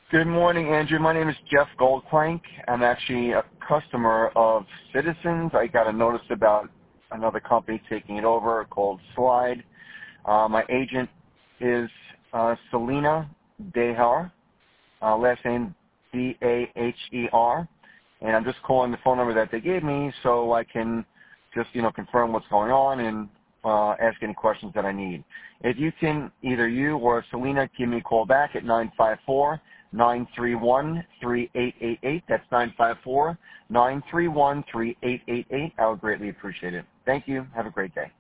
Good morning, Andrew. My name is Jeff Goldplank. I'm actually a customer of Citizens. I got a notice about another company taking it over called Slide. My agent is Selena Dehar, last name Daher, and I'm just calling the phone number that they gave me so I can just, confirm what's going on and ask any questions that I need. If you can, either you or Selena, give me a call back at 954-931-3888. That's 954-931-3888. I would greatly appreciate it. Thank you. Have a great day.